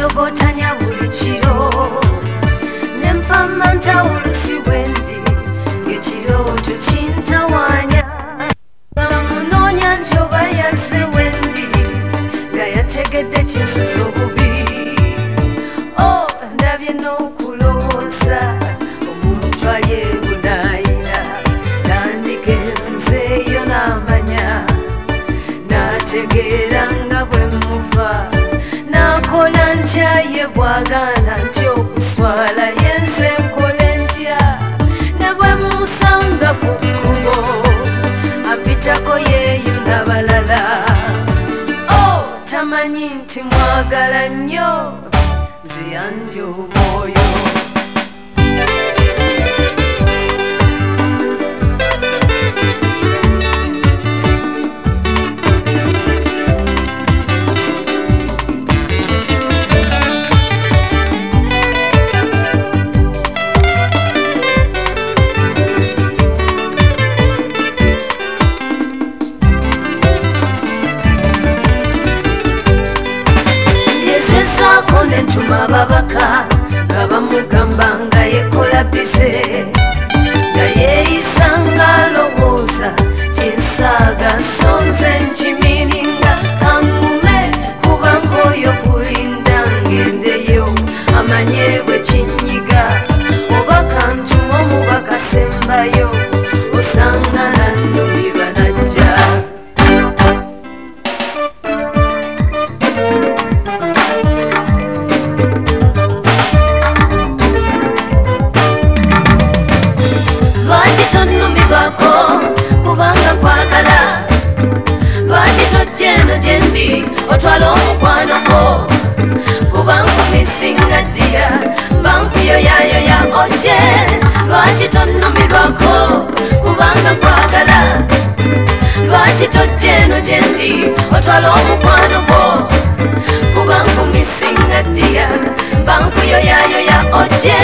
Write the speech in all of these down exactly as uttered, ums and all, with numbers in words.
njogotanya buli kiro nempamanta olusi wendi ng'ekirooto kintawanya nga munoonya njoba yazze wendi nga yategedde kinsuza obubi o ndabye n'okulowooza omuntu ayeebunaayina nandigenzeeyo n'amanya nategeera nga bwe muva nakola ntya ye bwagaana nti okuswala yenze nkole ntya ne bwe musanga ku kkubo apitako yeeyo n'abalala o tamanyi nti mwagala nnyo nziyandya omwoyo ntuma babaka nga bamugamba nga yekola bize nga yeeyisa ng'alowooza kinsaaga sonze nkimiringa kangume kuba nk'oyo kulinda ngendeyo amanye bwe kinyiga oba kantuma omubaka sembayo osanga nannumirwa najja kubanga kwagala lwaki tojjeno gyendi otwala omukwano gwo kuba nkumisinga ddiya bankuyoyayoya ojje lwaki tonnumirwako kubanga kwagala lwaki tojjeno gyendi otwala omukwano gwo kuba nkumisinga ddiya bankuyoyayoya ojje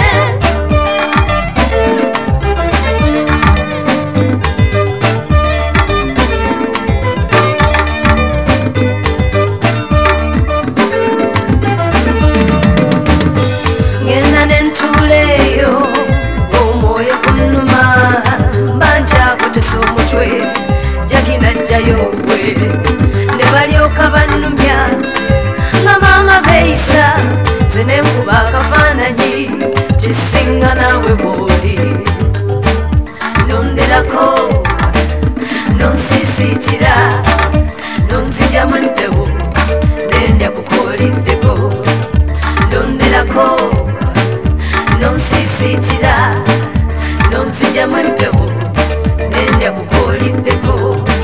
ne balyoka bannumya nga maama beeyisa ze ne nkuba akafaananyi kisinga naawe bw'oli nonderako nonsisiitira nonzijamu empewo nendya kukooliddeko nonderako nonsisiitira nonzijamu empewo nendya kukooliddeko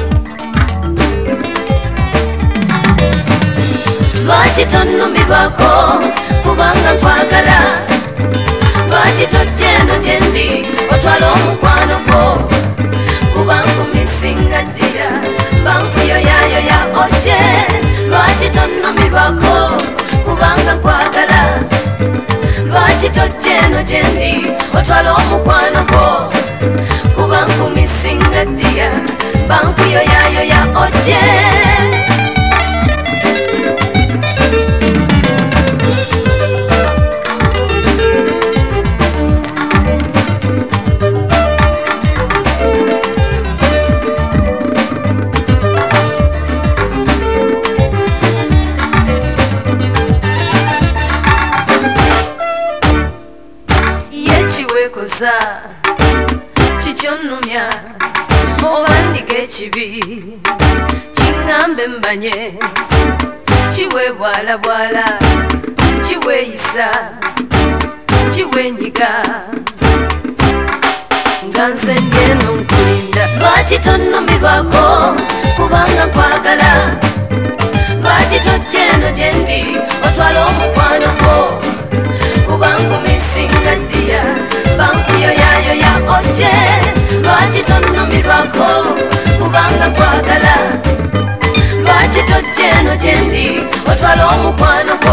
lwaki tonnumirwako kubanga kwagala lwaki tojjeno gyendi otwala omukwano gwo kuba nkumisinga ddiya bankuyoyayoya ojje lwaki tonnumirwako kubanga kwagala lwaki tojjeno gyendi otwala omukwano gwo kuba nkumisinga ddiya bankuyoyayoya ojje kikyonnumya oba ndiga ekibi kiŋŋambe mbanye kiweebwalabwala kiweeyisa kiwenyiga nga nze ndyeno nkulinda lwaki tonnumirwako kubanga kwagala lwaki tojjeno gyendi otwala omukwano gwo kuba nkumisinga ddiya bankuyoyayoya ojje lwaki tonnumirwako kubanga kwagala lwaki tojjeno gyendi otwala omukwano gwo